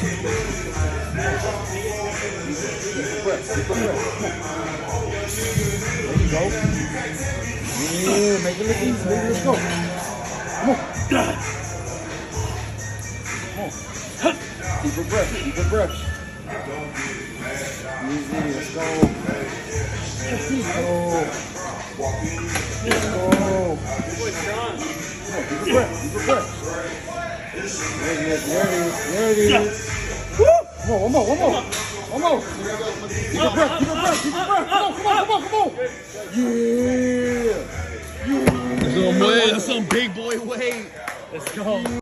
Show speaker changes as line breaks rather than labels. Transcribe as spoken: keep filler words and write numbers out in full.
breath. Deep breath. There you go. Yeah, make it look easy. Baby. Let's go. Come on. Come on. Deeper breath. Deeper breath. Easy. Let's go. Let's go. Let's go. Come on. Deeper breath. Deeper breath. There it is. There it is. There it is. Woo! Come on. One more. One more. One more. Deeper breath. Deeper breath. Deeper breath. Come on. Come on. Come on. Come on. Yeah. Yeah.
That's some weight. That's some big boy weight.
Let's go.